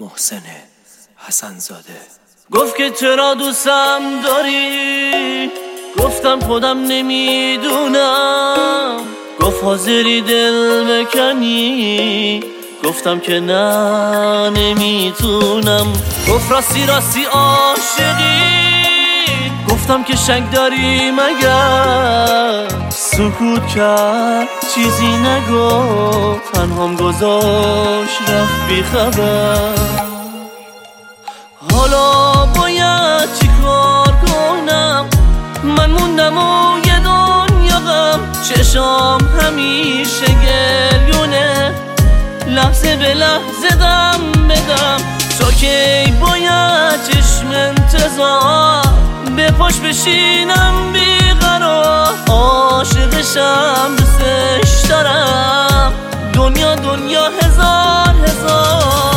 محسن حسن‌زاده. گفت که چرا دوستم داری، گفتم خودم نمیدونم. گفت حاضری دل بکنی، گفتم که نه نمیتونم. گفت راستی راستی عاشقی، گفتم که شک داری مگر. سکوت کرد چیزی نگفت، تنهام گذاشت رفت بی خبر. حالا باید چی کار کنم، من موندم و یه دنیا غم. چشام همیشه گریونه، لحظه به لحظه دم بدم. تا کی باید چشم انتظار، به پاش بشینم بیقرار. عاشقشم دوستش دارم، دنیا دنیا هزار هزار.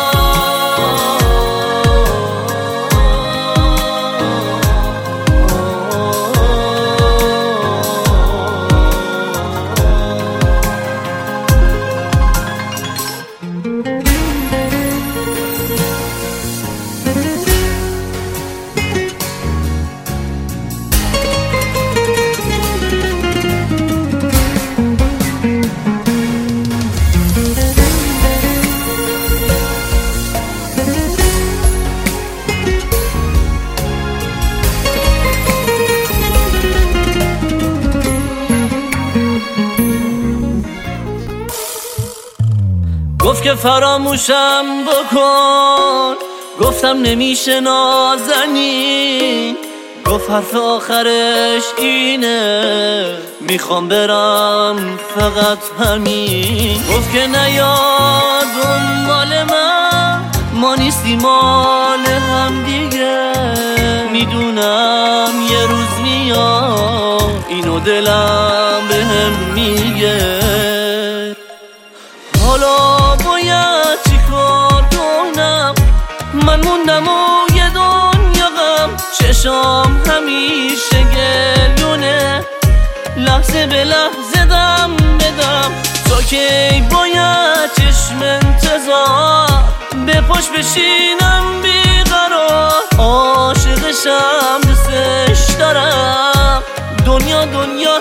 گفت که فراموشم بکن، گفتم نمیشه نازنین. گفت حرف آخرش اینه، میخوام برم فقط همین. گفت که نیاد دنبال من، ما نیستیم مال هم دیگه. میدونم یه روز میاد، اینو دلم بهم میگه. حالا باید چی کار کنم، من موندم و یه دنیا غم. چشام همیشه گریونه، لحظه به لحظه دم بدم. تا کی باید چشم انتظار، به پاش بشینم بیقرار. عاشقشم دوستش دارم، دنیا دنیا